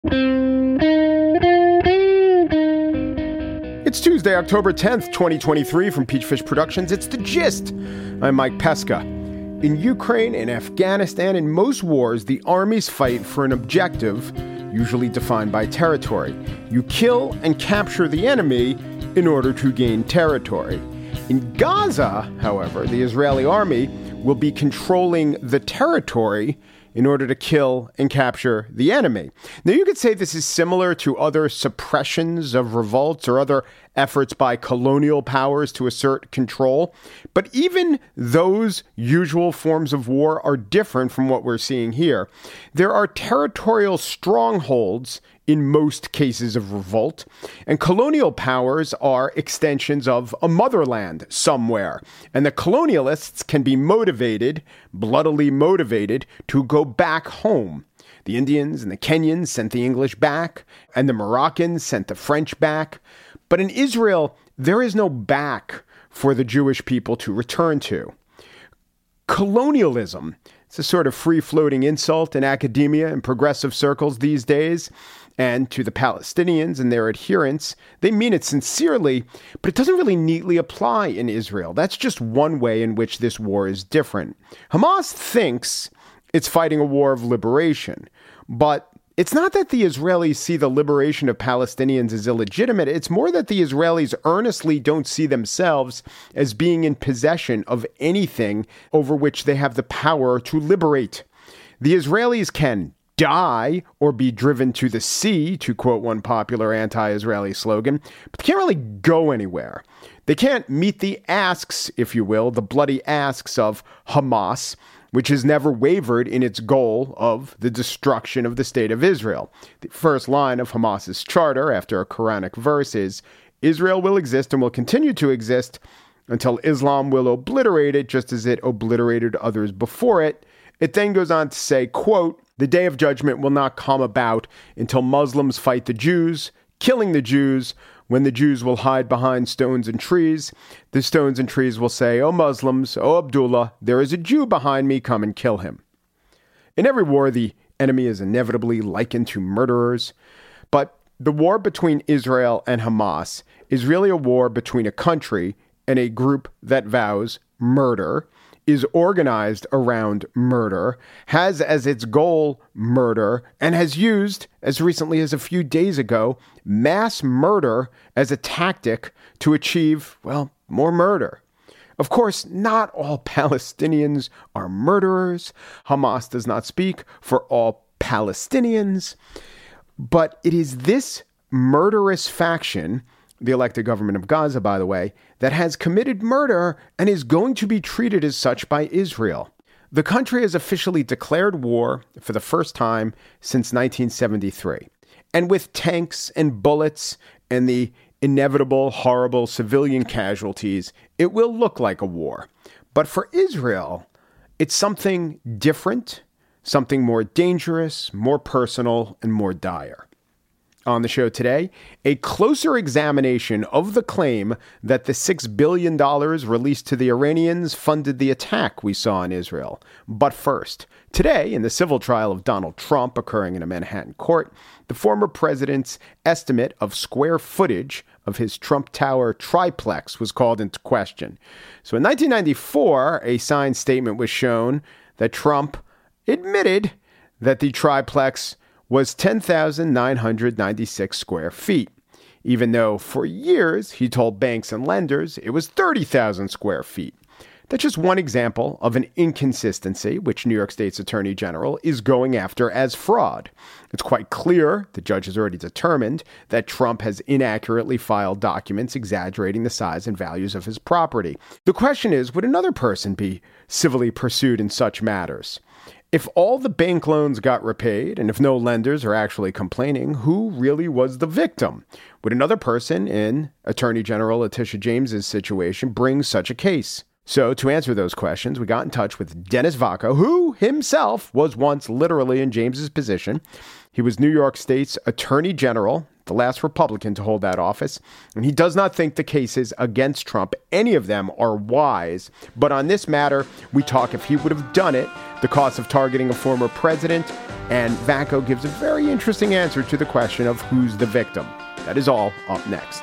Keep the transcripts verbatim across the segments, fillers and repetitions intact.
It's Tuesday, October tenth, twenty twenty-three. From Peachfish Productions, it's The Gist. I'm Mike Pesca. In Ukraine and Afghanistan, in most wars, the armies fight for an objective, usually defined by territory. You kill and capture the enemy in order to gain territory. In Gaza, however, the Israeli army will be controlling the territory in order to kill and capture the enemy. Now, you could say this is similar to other suppressions of revolts or other efforts by colonial powers to assert control. But even those usual forms of war are different from what we're seeing here. There are territorial strongholds in most cases of revolt, and colonial powers are extensions of a motherland somewhere. And the colonialists can be motivated, bloodily motivated, to go back home. The Indians and the Kenyans sent the English back, and the Moroccans sent the French back. But in Israel, there is no back for the Jewish people to return to. Colonialism, it's a sort of free-floating insult in academia and progressive circles these days. And to the Palestinians and their adherents, they mean it sincerely, but it doesn't really neatly apply in Israel. That's just one way in which this war is different. Hamas thinks it's fighting a war of liberation, but it's not that the Israelis see the liberation of Palestinians as illegitimate. It's more that the Israelis earnestly don't see themselves as being in possession of anything over which they have the power to liberate. The Israelis can die or be driven to the sea, to quote one popular anti-Israeli slogan, but they can't really go anywhere. They can't meet the asks, if you will, the bloody asks of Hamas, which has never wavered in its goal of the destruction of the state of Israel. The first line of Hamas's charter, after a Quranic verse, is, Israel will exist and will continue to exist until Islam will obliterate it, just as it obliterated others before it. It then goes on to say, quote, the day of judgment will not come about until Muslims fight the Jews, killing the Jews, when the Jews will hide behind stones and trees. The stones and trees will say, O Muslims, O Abdullah, there is a Jew behind me, come and kill him. In every war, the enemy is inevitably likened to murderers. But the war between Israel and Hamas is really a war between a country and a group that vows murder, is organized around murder, has as its goal murder, and has used, as recently as a few days ago, mass murder as a tactic to achieve, well, more murder. Of course, not all Palestinians are murderers. Hamas does not speak for all Palestinians. But it is this murderous faction, the elected government of Gaza, by the way, that has committed murder and is going to be treated as such by Israel. The country has officially declared war for the first time since nineteen seventy-three. And with tanks and bullets and the inevitable, horrible civilian casualties, it will look like a war. But for Israel, it's something different, something more dangerous, more personal, and more dire. On the show today, a closer examination of the claim that the six billion dollars released to the Iranians funded the attack we saw in Israel. But first, today, in the civil trial of Donald Trump occurring in a Manhattan court, the former president's estimate of square footage of his Trump Tower triplex was called into question. So in nineteen ninety-four, a signed statement was shown that Trump admitted that the triplex was ten thousand nine hundred ninety-six square feet, even though for years he told banks and lenders it was thirty thousand square feet. That's just one example of an inconsistency which New York State's Attorney General is going after as fraud. It's quite clear, the judge has already determined, that Trump has inaccurately filed documents exaggerating the size and values of his property. The question is, would another person be civilly pursued in such matters? If all the bank loans got repaid, and if no lenders are actually complaining, who really was the victim? Would another person in Attorney General Letitia James's situation bring such a case? So to answer those questions, we got in touch with Dennis Vacco, who himself was once literally in James's position. He was New York State's Attorney General the last Republican to hold that office. And he does not think the cases against Trump, any of them, are wise. But on this matter, we talk if he would have done it, the cost of targeting a former president, and Vacco gives a very interesting answer to the question of who's the victim. That is all up next.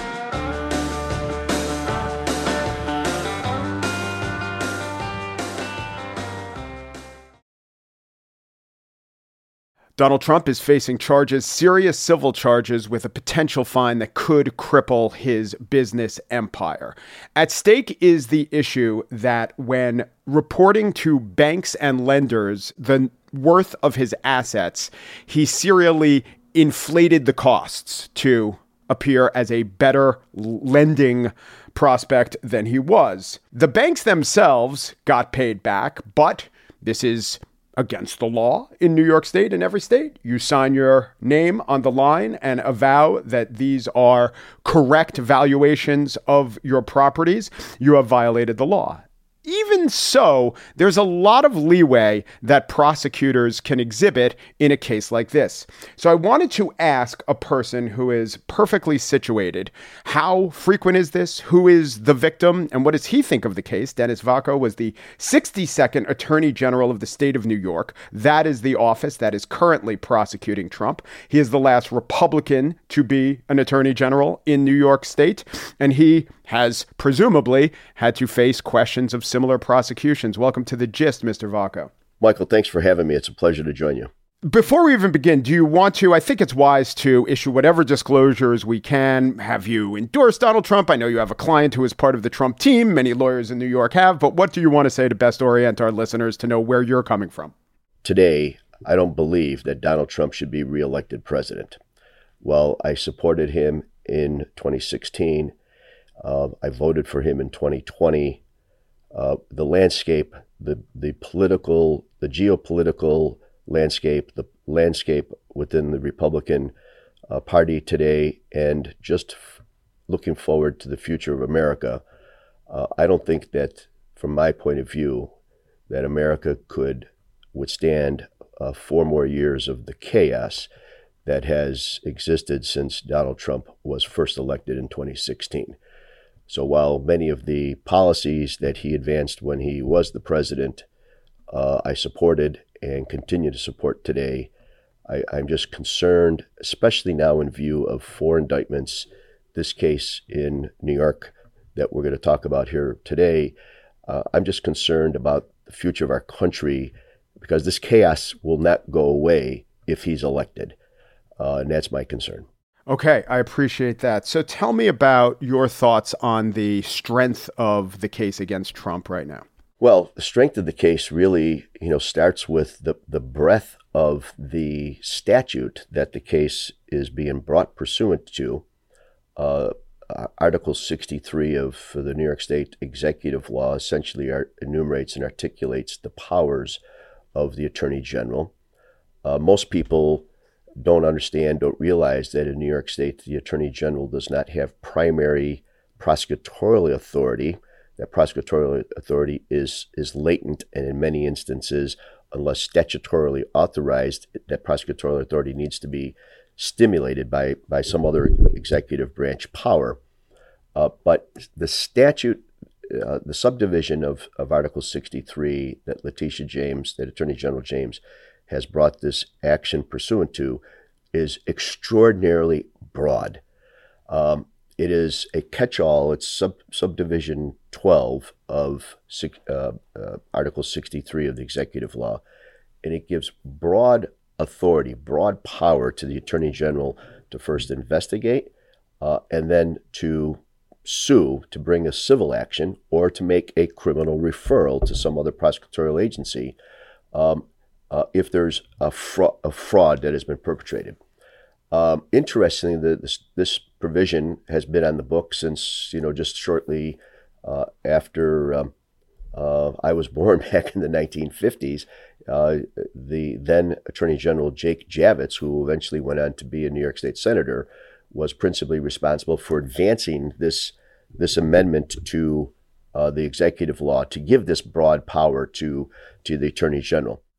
Donald Trump is facing charges, serious civil charges, with a potential fine that could cripple his business empire. At stake is the issue that when reporting to banks and lenders the worth of his assets, he serially inflated the costs to appear as a better lending prospect than he was. The banks themselves got paid back, but this is against the law in New York State and every state. You sign your name on the line and avow that these are correct valuations of your properties. You have violated the law. Even so, there's a lot of leeway that prosecutors can exhibit in a case like this. So I wanted to ask a person who is perfectly situated, how frequent is this? Who is the victim? And what does he think of the case? Dennis Vacco was the sixty-second Attorney General of the state of New York. That is the office that is currently prosecuting Trump. He is the last Republican to be an Attorney General in New York State, and he has presumably had to face questions of similar prosecutions. Welcome to The Gist, Mister Vacco. Michael, thanks for having me. It's a pleasure to join you. Before we even begin, do you want to, I think it's wise to issue whatever disclosures we can. Have you endorsed Donald Trump? I know you have a client who is part of the Trump team. Many lawyers in New York have, but what do you want to say to best orient our listeners to know where you're coming from? Today, I don't believe that Donald Trump should be reelected president. Well, I supported him in twenty sixteen. Uh, I voted for him in twenty twenty. Uh, the landscape, the the political, the geopolitical landscape, the landscape within the Republican uh, Party today, and just f- looking forward to the future of America, uh, I don't think that, from my point of view, that America could withstand uh, four more years of the chaos that has existed since Donald Trump was first elected in twenty sixteen. So while many of the policies that he advanced when he was the president, uh, I supported and continue to support today, I, I'm just concerned, especially now in view of four indictments, this case in New York that we're going to talk about here today. Uh, I'm just concerned about the future of our country because this chaos will not go away if he's elected. Uh, and that's my concern. Okay, I appreciate that. So tell me about your thoughts on the strength of the case against Trump right now. Well, the strength of the case really, you know, starts with the, the breadth of the statute that the case is being brought pursuant to. Uh, Article sixty-three of the New York State Executive Law essentially art, enumerates and articulates the powers of the Attorney General. Uh, most people don't understand, don't realize that in New York State, the Attorney General does not have primary prosecutorial authority. That prosecutorial authority is, is latent, and in many instances, unless statutorily authorized, that prosecutorial authority needs to be stimulated by, by some other executive branch power. Uh, but the statute, uh, the subdivision of, of Article sixty-three that Letitia James, that Attorney General James, has brought this action pursuant to is extraordinarily broad. Um, it is a catch-all. It's sub, subdivision twelve of uh, uh, Article sixty-three of the Executive Law, and it gives broad authority, broad power to the Attorney General to first investigate uh, and then to sue, to bring a civil action, or to make a criminal referral to some other prosecutorial agency um, uh, if there's a, fra- a fraud that has been perpetrated. Um, interestingly, the, this, this provision has been on the book since, you know, just shortly uh, after um, uh, I was born back in the nineteen fifties. Uh, the then Attorney General Jake Javits, who eventually went on to be a New York State Senator, was principally responsible for advancing this this amendment to uh, the executive law to give this broad power to to the Attorney General.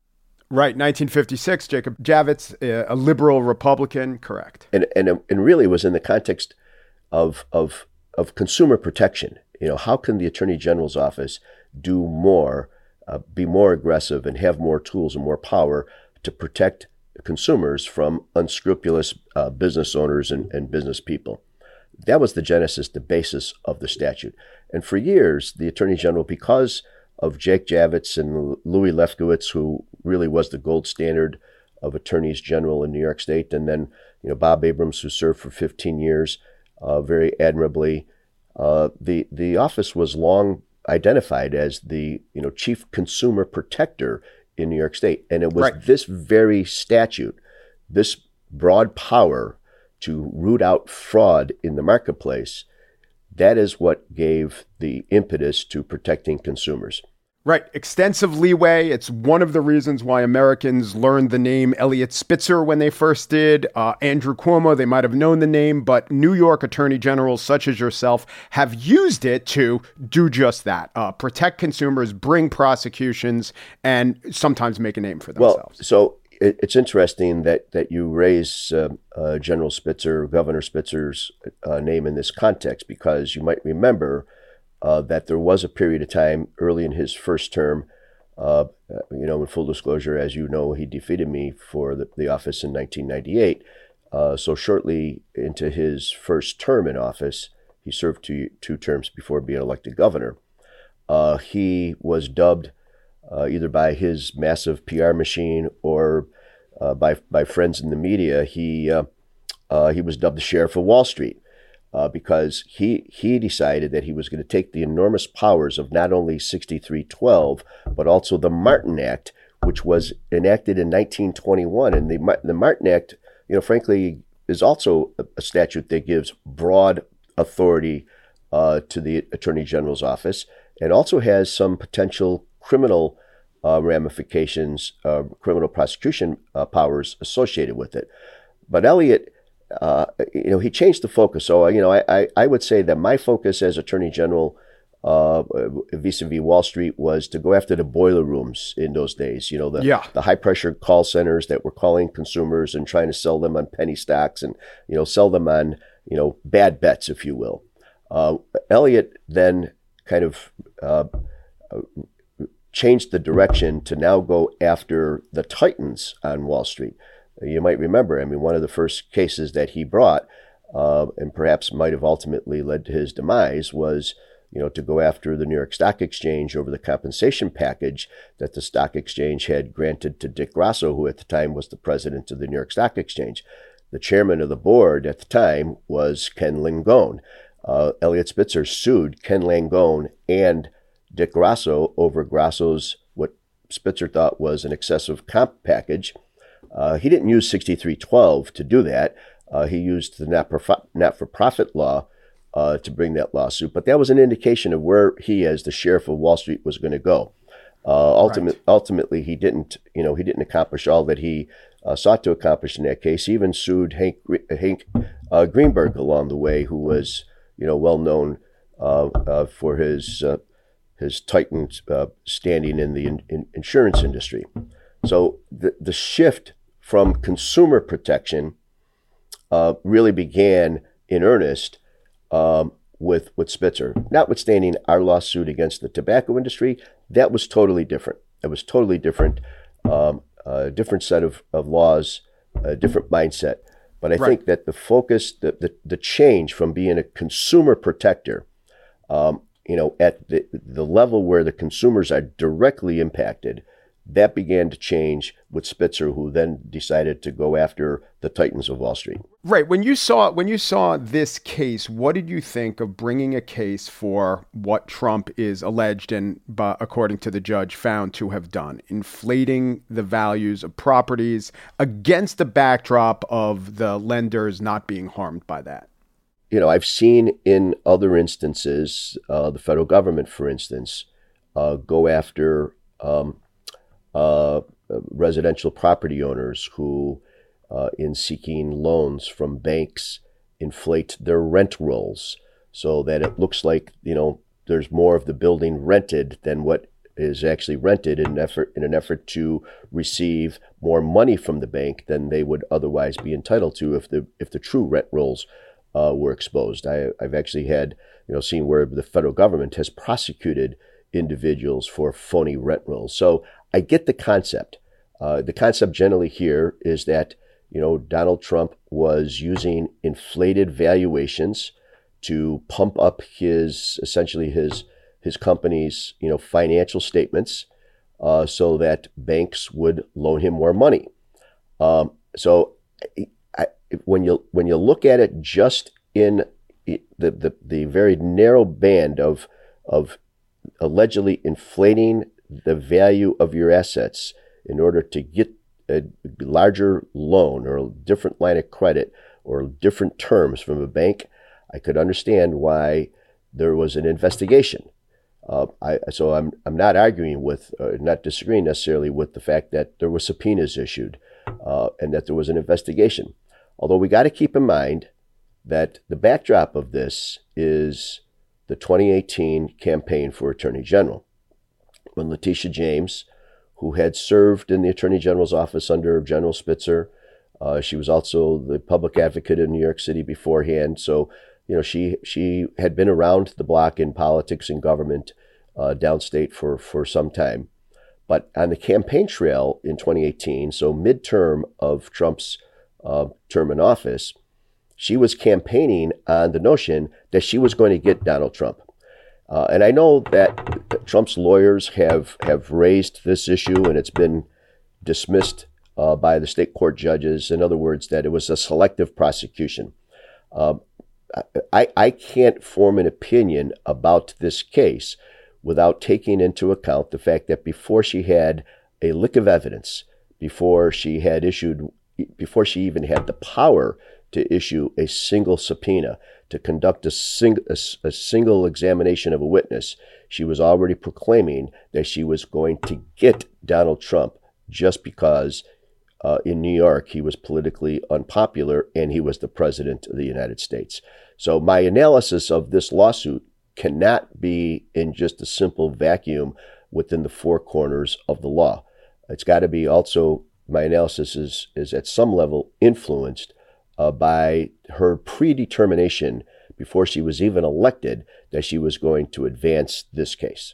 Right, nineteen fifty-six, Jacob Javits, a liberal Republican, correct. And and and really was in the context of of of consumer protection. You know, how can the Attorney General's office do more, uh, be more aggressive, and have more tools and more power to protect consumers from unscrupulous uh, business owners and, and business people? That was the genesis, the basis of the statute. And for years, the Attorney General, because of Jake Javits and Louis Lefkowitz, who really was the gold standard of attorneys general in New York State, and then you know Bob Abrams, who served for fifteen years, uh, very admirably. Uh, the the office was long identified as the you know chief consumer protector in New York State, and it was right. this very statute, this broad power to root out fraud in the marketplace, that is what gave the impetus to protecting consumers. Right. Extensive leeway. It's one of the reasons why Americans learned the name Eliot Spitzer when they first did. Uh, Andrew Cuomo, they might have known the name, but New York attorney generals such as yourself have used it to do just that. Uh, protect consumers, bring prosecutions, and sometimes make a name for themselves. Well, so it, it's interesting that, that you raise uh, uh, General Spitzer, Governor Spitzer's uh, name in this context, because you might remember Uh, that there was a period of time early in his first term, uh, you know, in full disclosure, as you know, he defeated me for the, the office in nineteen ninety-eight. Uh, so shortly into his first term in office, he served two, two terms before being elected governor. Uh, he was dubbed uh, either by his massive P R machine or uh, by by friends in the media. He uh, uh, he was dubbed the Sheriff of Wall Street. Uh, because he he decided that he was going to take the enormous powers of not only sixty-three twelve, but also the Martin Act, which was enacted in nineteen twenty-one. And the, the Martin Act, you know, frankly, is also a, a statute that gives broad authority uh, to the Attorney General's office, and also has some potential criminal uh, ramifications, uh, criminal prosecution uh, powers associated with it. But Eliot, Uh, you know, he changed the focus. So, you know, I, I, I would say that my focus as Attorney General uh, vis-a-vis Wall Street was to go after the boiler rooms in those days, you know, the, yeah. the high-pressure call centers that were calling consumers and trying to sell them on penny stocks and, you know, sell them on, you know, bad bets, if you will. Uh, Eliot then kind of uh, changed the direction to now go after the titans on Wall Street. You might remember, I mean, one of the first cases that he brought, uh, and perhaps might have ultimately led to his demise, was, you know, to go after the New York Stock Exchange over the compensation package that the stock exchange had granted to Dick Grasso, who at the time was the president of the New York Stock Exchange. The chairman of the board at the time was Ken Langone. Uh, Eliot Spitzer sued Ken Langone and Dick Grasso over Grasso's, what Spitzer thought was an excessive comp package. Uh, he didn't use sixty-three twelve to do that. Uh, he used the not-for-profit law uh, to bring that lawsuit. But that was an indication of where he, as the Sheriff of Wall Street, was going to go. Uh, ultimate, right. Ultimately, he didn't. You know, he didn't accomplish all that he uh, sought to accomplish in that case. He even sued Hank Hank uh, Greenberg along the way, who was, you know, well known uh, uh, for his uh, his tightened uh, standing in the in, in insurance industry. So the the shift from consumer protection uh, really began in earnest um, with, with Spitzer. Notwithstanding our lawsuit against the tobacco industry, that was totally different. It was totally different, um, a different set of, of laws, a different mindset. But I right. think that the focus, the, the, the change from being a consumer protector, um, you know, at the, the level where the consumers are directly impacted, that began to change with Spitzer, who then decided to go after the titans of Wall Street. Right. When you saw when you saw this case, what did you think of bringing a case for what Trump is alleged and, according to the judge, found to have done, inflating the values of properties against the backdrop of the lenders not being harmed by that? You know, I've seen in other instances, uh, the federal government, for instance, uh, go after um, Uh, residential property owners who, uh, in seeking loans from banks, inflate their rent rolls so that it looks like, you know, there's more of the building rented than what is actually rented in an effort in an effort to receive more money from the bank than they would otherwise be entitled to if the if the true rent rolls uh, were exposed. I, I've actually had you know seen where the federal government has prosecuted individuals for phony rent rolls. So I get the concept. Uh, the concept generally here is that you know Donald Trump was using inflated valuations to pump up his essentially his his company's you know financial statements, uh, so that banks would loan him more money. Um, so I, when you when you look at it just in the the, the very narrow band of of allegedly inflating the value of your assets in order to get a larger loan or a different line of credit or different terms from a bank, I could understand why there was an investigation. Uh, I, so I'm I'm not arguing with, uh, not disagreeing necessarily with the fact that there were subpoenas issued uh, and that there was an investigation. Although we got to keep in mind that the backdrop of this is the twenty eighteen campaign for Attorney General, when Letitia James, who had served in the Attorney General's office under General Spitzer, uh, she was also the public advocate in New York City beforehand. So You know, she she had been around the block in politics and government uh, downstate for, for some time. But on the campaign trail in twenty eighteen, so midterm of Trump's uh, term in office, she was campaigning on the notion that she was going to get Donald Trump. Uh, and I know that Trump's lawyers have, have raised this issue, and it's been dismissed uh, by the state court judges. In other words, that it was a selective prosecution. Um, I, I can't form an opinion about this case without taking into account the fact that before she had a lick of evidence, before she had issued, before she even had the power to issue a single subpoena, to conduct a, sing, a, a single examination of a witness, she was already proclaiming that she was going to get Donald Trump just because Uh, in New York, he was politically unpopular and he was the president of the United States. So my analysis of this lawsuit cannot be in just a simple vacuum within the four corners of the law. It's got to be also, my analysis is, is at some level influenced uh, by her predetermination before she was even elected that she was going to advance this case.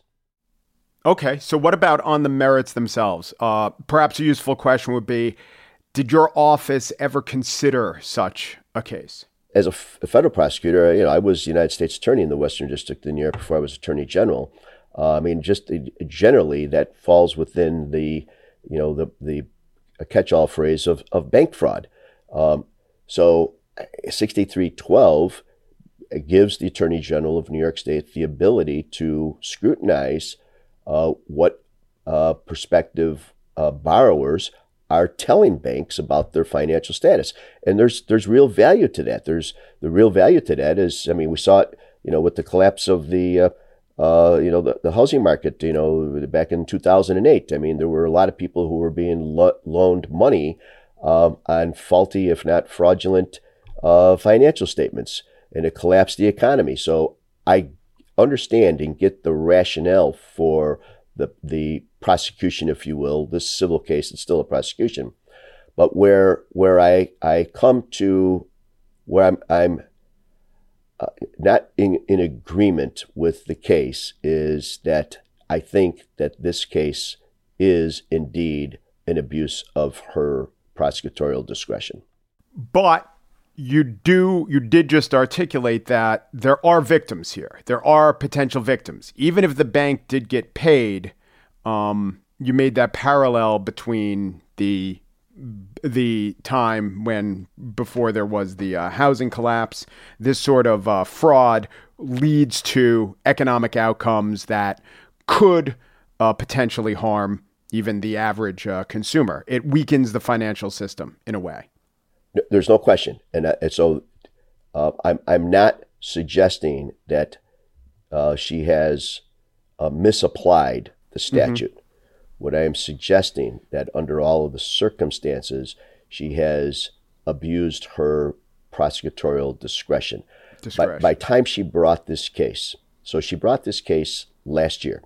Okay, so what about on the merits themselves? Uh, perhaps a useful question would be, did your office ever consider such a case? As a, f- a federal prosecutor, you know, I was United States Attorney in the Western District of New York before I was Attorney General. Uh, I mean, just uh, generally, that falls within the, you know, the the catch-all phrase of, of bank fraud. Um, so sixty-three twelve gives the Attorney General of New York State the ability to scrutinize Uh, what uh, prospective uh, borrowers are telling banks about their financial status, and there's there's real value to that. There's the real value to that is, I mean, we saw it, you know, with the collapse of the, uh, uh, you know, the, the housing market, you know, back in two thousand eight. I mean, there were a lot of people who were being lo- loaned money um, on faulty, if not fraudulent, uh, financial statements, and it collapsed the economy. So I understand and get the rationale for the the prosecution, if you will. This civil case, it's still a prosecution. But where where I, I come to where I'm I'm uh, not in, in agreement with the case is that I think that this case is indeed an abuse of her prosecutorial discretion. But You do, you did just articulate that there are victims here. There are potential victims. Even if the bank did get paid, um, you made that parallel between the the time when, before there was the uh, housing collapse, this sort of uh, fraud leads to economic outcomes that could uh, potentially harm even the average uh, consumer. It weakens the financial system in a way. There's no question, and, uh, and so uh, I'm I'm not suggesting that uh, she has uh, misapplied the statute. Mm-hmm. What I am suggesting that under all of the circumstances, she has abused her prosecutorial discretion. discretion. By, by time she brought this case, so she brought this case last year,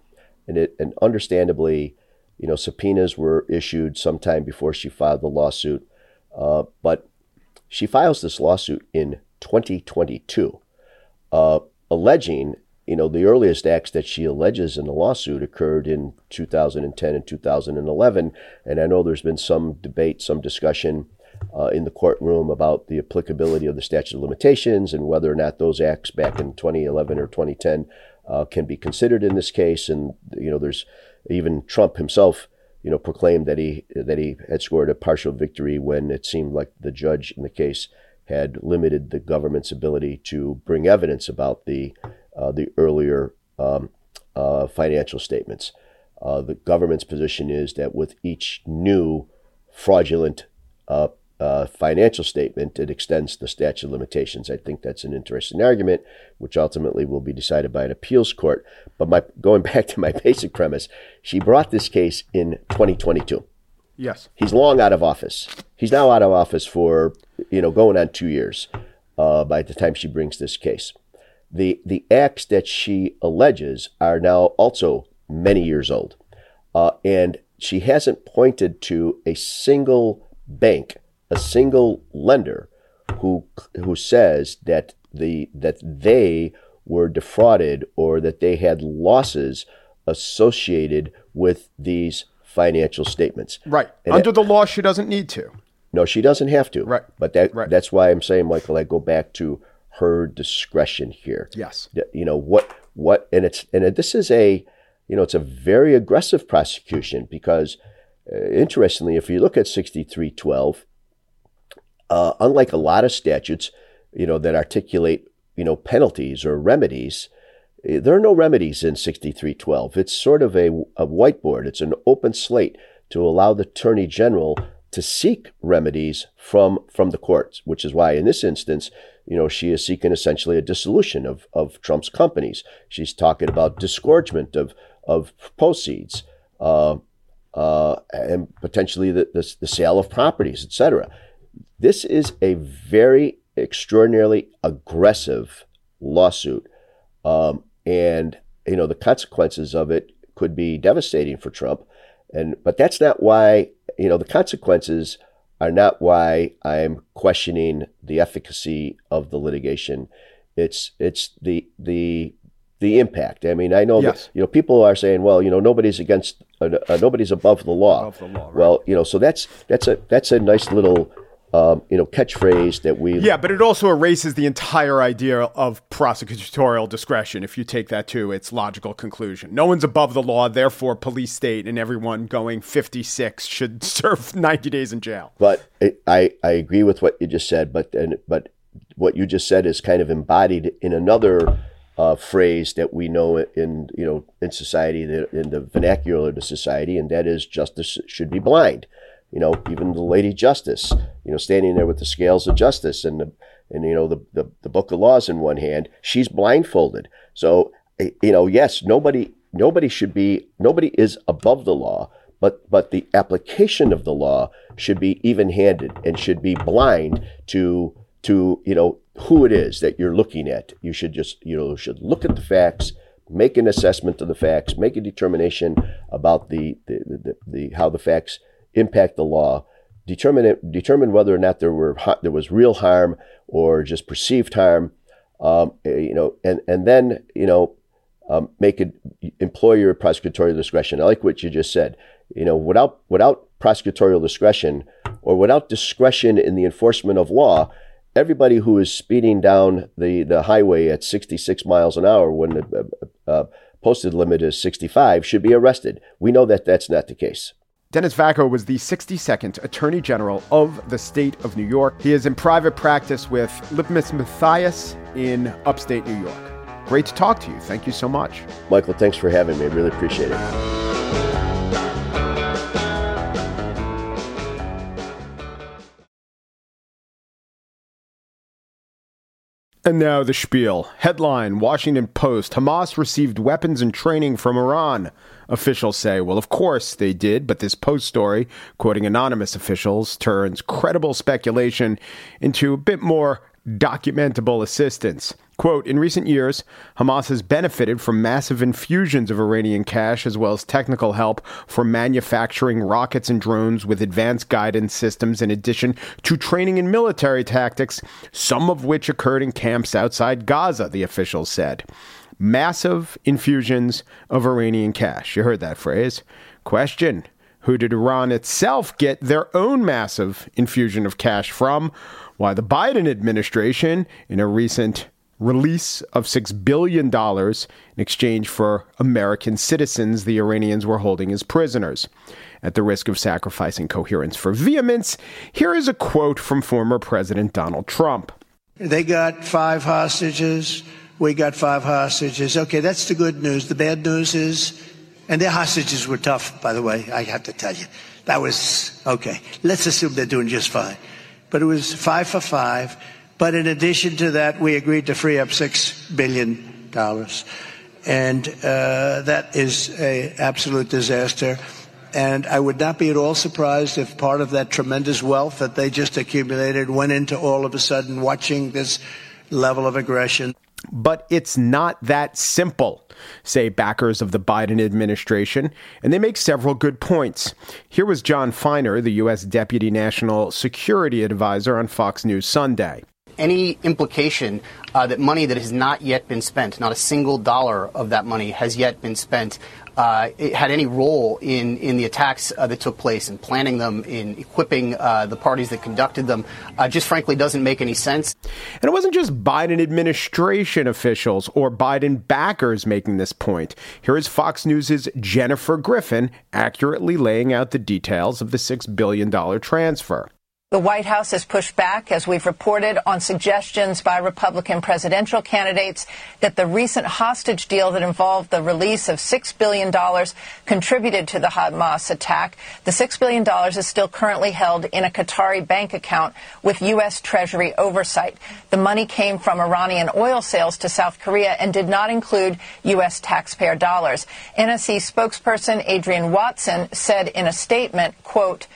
and it and understandably, you know, subpoenas were issued sometime before she filed the lawsuit. Uh, but she files this lawsuit in twenty twenty-two, uh, alleging, you know, the earliest acts that she alleges in the lawsuit occurred in two thousand ten and two thousand eleven. And I know there's been some debate, some discussion uh, in the courtroom about the applicability of the statute of limitations and whether or not those acts back in twenty eleven or twenty ten uh, can be considered in this case. And, you know, there's even Trump himself, you know, proclaimed that he that he had scored a partial victory when it seemed like the judge in the case had limited the government's ability to bring evidence about the uh, the earlier um, uh, financial statements. Uh, the government's position is that with each new fraudulent uh, uh, financial statement, it extends the statute of limitations. I think that's an interesting argument, which ultimately will be decided by an appeals court. But my going back to my basic premise, she brought this case in twenty twenty-two. Yes. He's long out of office. He's now out of office for, you know, going on two years uh, by the time she brings this case. The the acts that she alleges are now also many years old. Uh, and she hasn't pointed to a single bank, a single lender who who says that the that they were defrauded or that they had losses associated with these financial statements. Right. And Under that, the law, she doesn't need to. No, she doesn't have to. Right. But that right. that's why I'm saying, Michael, I go back to her discretion here. Yes. You know, what, what, and it's, and this is a, you know, it's a very aggressive prosecution because, uh, interestingly, if you look at sixty-three twelve, uh, unlike a lot of statutes, you know, that articulate, you know, penalties or remedies, there are no remedies in sixty-three twelve. It's sort of a, a whiteboard. It's an open slate to allow the Attorney General to seek remedies from from the courts, which is why in this instance, you know, she is seeking essentially a dissolution of, of Trump's companies. She's talking about disgorgement of, of proceeds uh, uh, and potentially the, the, the sale of properties, et cetera. This is a very extraordinarily aggressive lawsuit. Um, and, you know, the consequences of it could be devastating for Trump. And but that's not why, you know, the consequences are not why I'm questioning the efficacy of the litigation. It's it's the the the impact. I mean, I know yes. that, you know, people are saying, well, you know, nobody's against uh, uh, nobody's above the law. Above the law, right. Well, you know, so that's that's a that's a nice little Um, you know, catchphrase that we... Yeah, but it also erases the entire idea of prosecutorial discretion if you take that to its logical conclusion. No one's above the law, therefore police state and everyone going fifty-six should serve ninety days in jail. But it, I, I agree with what you just said, but and, but what you just said is kind of embodied in another uh, phrase that we know in, you know, in society, in the vernacular of the society, and that is justice should be blind. You know, even the Lady Justice, you know, standing there with the scales of justice and the, and you know the, the the book of laws in one hand, she's blindfolded. So, you know, yes, nobody nobody should be nobody is above the law, but but the application of the law should be even-handed and should be blind to to you know who it is that you're looking at. You should just you know should look at the facts, make an assessment of the facts, make a determination about the the the, the, the how the facts impact the law, determine it, determine whether or not there were there was real harm or just perceived harm, um, you know, and and then you know um, make it employ your prosecutorial discretion. I like what you just said. You know, without without prosecutorial discretion or without discretion in the enforcement of law, everybody who is speeding down the, the highway at sixty-six miles an hour when the uh, uh, posted limit is sixty-five should be arrested. We know that that's not the case. Dennis Vacco was the sixty-second Attorney General of the state of New York. He is in private practice with Lipmus Mathias in upstate New York. Great to talk to you. Thank you so much. Michael, thanks for having me. I really appreciate it. And now the spiel. Headline, Washington Post. Hamas received weapons and training from Iran. Officials say, well, of course they did, but this Post story, quoting anonymous officials, turns credible speculation into a bit more documentable assistance. Quote, in recent years, Hamas has benefited from massive infusions of Iranian cash as well as technical help for manufacturing rockets and drones with advanced guidance systems in addition to training in military tactics, some of which occurred in camps outside Gaza, the officials said. Massive infusions of Iranian cash. You heard that phrase. Question, who did Iran itself get their own massive infusion of cash from? Why, the Biden administration, in a recent release of six billion dollars in exchange for American citizens the Iranians were holding as prisoners. At the risk of sacrificing coherence for vehemence, here is a quote from former President Donald Trump. They got five hostages. We got five hostages. Okay, that's the good news. The bad news is, and their hostages were tough, by the way, I have to tell you. That was, okay, let's assume they're doing just fine. But it was five for five. But in addition to that, we agreed to free up six billion dollars. And uh, that is an absolute disaster. And I would not be at all surprised if part of that tremendous wealth that they just accumulated went into all of a sudden watching this level of aggression. But it's not that simple, say backers of the Biden administration, and they make several good points. Here was John Feiner, the U S Deputy National Security Advisor, on Fox News Sunday. Any implication uh, that money that has not yet been spent, not a single dollar of that money has yet been spent, uh, it had any role in, in the attacks uh, that took place, in planning them, in equipping uh, the parties that conducted them, uh, just frankly doesn't make any sense. And it wasn't just Biden administration officials or Biden backers making this point. Here is Fox News' Jennifer Griffin accurately laying out the details of the six billion dollars transfer. The White House has pushed back, as we've reported, on suggestions by Republican presidential candidates that the recent hostage deal that involved the release of six billion dollars contributed to the Hamas attack. The six billion dollars is still currently held in a Qatari bank account with U S. Treasury oversight. The money came from Iranian oil sales to South Korea and did not include U S taxpayer dollars. N S C spokesperson Adrienne Watson said in a statement, quote,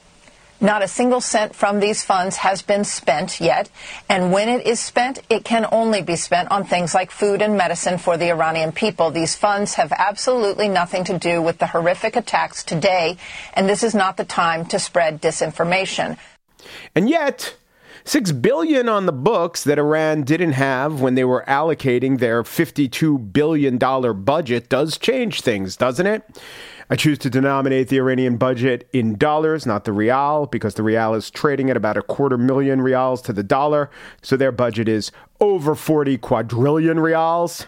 not a single cent from these funds has been spent yet, and when it is spent, it can only be spent on things like food and medicine for the Iranian people. These funds have absolutely nothing to do with the horrific attacks today, and this is not the time to spread disinformation. And yet, six billion dollars on the books that Iran didn't have when they were allocating their fifty-two billion dollars budget does change things, doesn't it? I choose to denominate the Iranian budget in dollars, not the rial, because the rial is trading at about a quarter million rials to the dollar. So their budget is over forty quadrillion rials.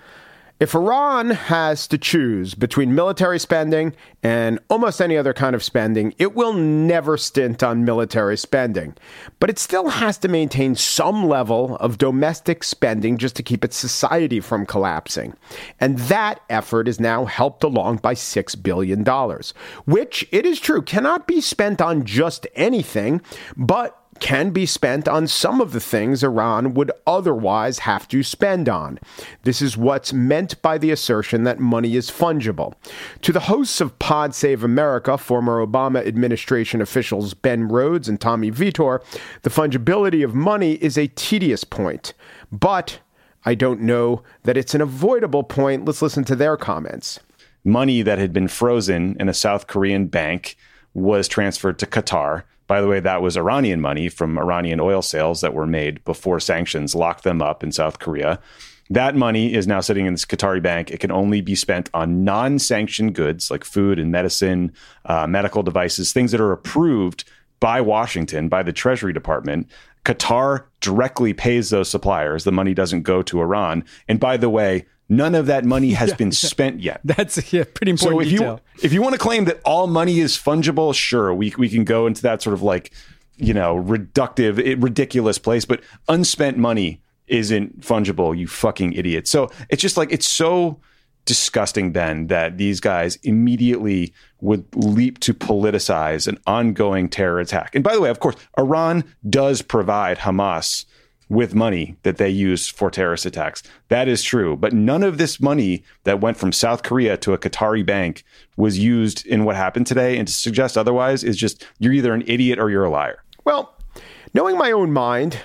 If Iran has to choose between military spending and almost any other kind of spending, it will never stint on military spending. But it still has to maintain some level of domestic spending just to keep its society from collapsing. And that effort is now helped along by six billion dollars, which, it is true, cannot be spent on just anything, but can be spent on some of the things Iran would otherwise have to spend on. This is what's meant by the assertion that money is fungible. To the hosts of Pod Save America, former Obama administration officials Ben Rhodes and Tommy Vitor, the fungibility of money is a tedious point. But I don't know that it's an avoidable point. Let's listen to their comments. Money that had been frozen in a South Korean bank was transferred to Qatar. By the way, that was Iranian money from Iranian oil sales that were made before sanctions locked them up in South Korea. That money is now sitting in this Qatari bank. It can only be spent on non-sanctioned goods like food and medicine, uh, medical devices, things that are approved by Washington, by the Treasury Department. Qatar directly pays those suppliers. The money doesn't go to Iran. And by the way, none of that money has yeah, been spent yet. That's yeah, pretty important so if detail. You, if you want to claim that all money is fungible, sure, we we can go into that sort of like, you know, reductive, ridiculous place. But unspent money isn't fungible, you fucking idiot. So it's just like, it's so disgusting then that these guys immediately would leap to politicize an ongoing terror attack. And by the way, of course, Iran does provide Hamas with money that they use for terrorist attacks. That is true. But none of this money that went from South Korea to a Qatari bank was used in what happened today. And to suggest otherwise is just, you're either an idiot or you're a liar. Well, Knowing my own mind,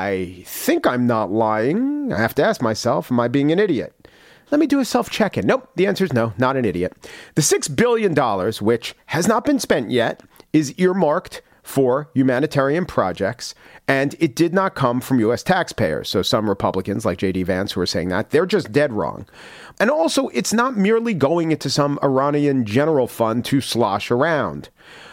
I think I'm not lying. I have to ask myself, am I being an idiot? Let me do a self-check-in. Nope, the answer is no, not an idiot. The six billion dollars, which has not been spent yet, is earmarked for humanitarian projects, and it did not come from U S taxpayers. So some Republicans, like J D Vance, who are saying that, they're just dead wrong. And also, it's not merely going into some Iranian general fund to slosh around.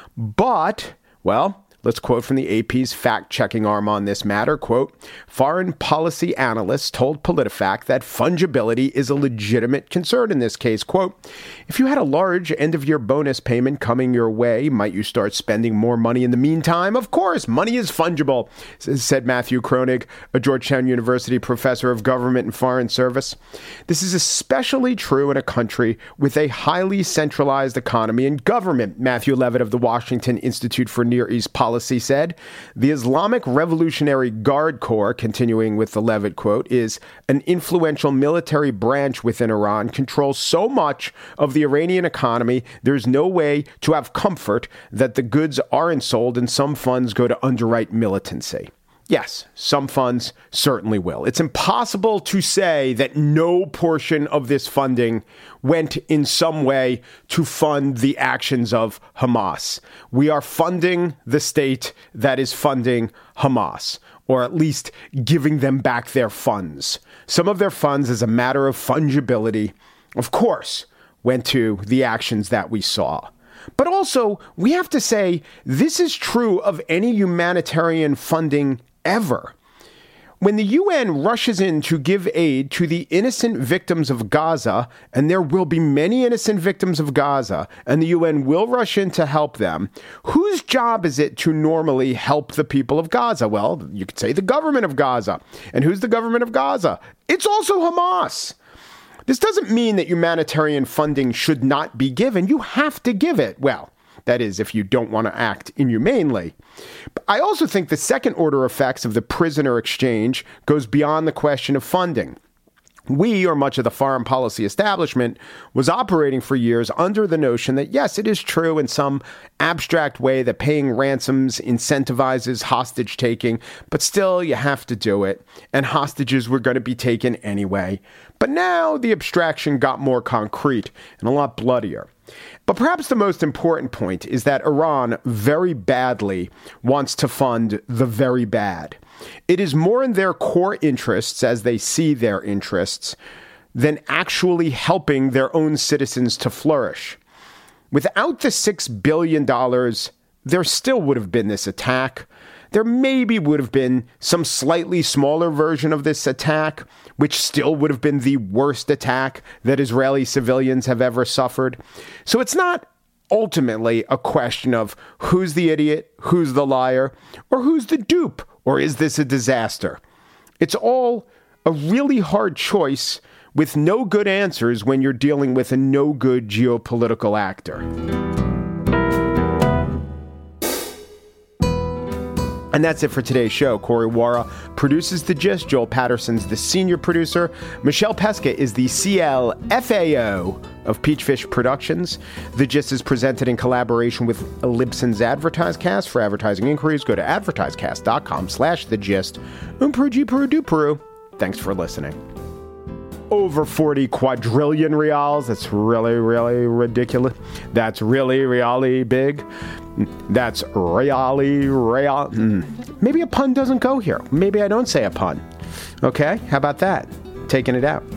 But, well, let's quote from the A P's fact-checking arm on this matter, quote, foreign policy analysts told PolitiFact that fungibility is a legitimate concern in this case. Quote, if you had a large end-of-year bonus payment coming your way, might you start spending more money in the meantime? Of course, money is fungible, said Matthew Kronig, a Georgetown University professor of government and foreign service. This is especially true in a country with a highly centralized economy and government, Matthew Levitt of the Washington Institute for Near East Policy said. The Islamic Revolutionary Guard Corps, continuing with the Levitt quote, is an influential military branch within Iran, controls so much of the Iranian economy, there's no way to have comfort that the goods aren't sold and some funds go to underwrite militancy. Yes, some funds certainly will. It's impossible to say that no portion of this funding went in some way to fund the actions of Hamas. We are funding the state that is funding Hamas, or at least giving them back their funds. Some of their funds, as a matter of fungibility, of course, went to the actions that we saw. But also, we have to say, this is true of any humanitarian funding ever. When the U N rushes in to give aid to the innocent victims of Gaza, and there will be many innocent victims of Gaza, and the U N will rush in to help them, whose job is it to normally help the people of Gaza? Well, you could say the government of Gaza. And who's the government of Gaza? It's also Hamas. This doesn't mean that humanitarian funding should not be given. You have to give it. Well, that is, if you don't want to act inhumanely. But I also think the second order effects of the prisoner exchange goes beyond the question of funding. We, or much of the foreign policy establishment, was operating for years under the notion that, yes, it is true in some abstract way that paying ransoms incentivizes hostage taking, but still you have to do it, and hostages were going to be taken anyway. But now the abstraction got more concrete and a lot bloodier. But perhaps the most important point is that Iran very badly wants to fund the very bad. It is more in their core interests, as they see their interests, than actually helping their own citizens to flourish. Without the six billion dollars, there still would have been this attack. There maybe would have been some slightly smaller version of this attack, which still would have been the worst attack that Israeli civilians have ever suffered. So it's not ultimately a question of who's the idiot, who's the liar, or who's the dupe, or is this a disaster? It's all a really hard choice with no good answers when you're dealing with a no good geopolitical actor. And that's it for today's show. Corey Wara produces The Gist. Joel Patterson's the senior producer. Michelle Pesca is the C L F A O of Peachfish Productions. The Gist is presented in collaboration with Libsyn's AdvertiseCast. For advertising inquiries, go to advertisecast.com slash The Gist. Um Peru, G Peru, do Peru. Thanks for listening. Over forty quadrillion reals. That's really, really ridiculous. That's really, really big. That's really, real. Mm. Maybe a pun doesn't go here. Maybe I don't say a pun. Okay, how about that? Taking it out.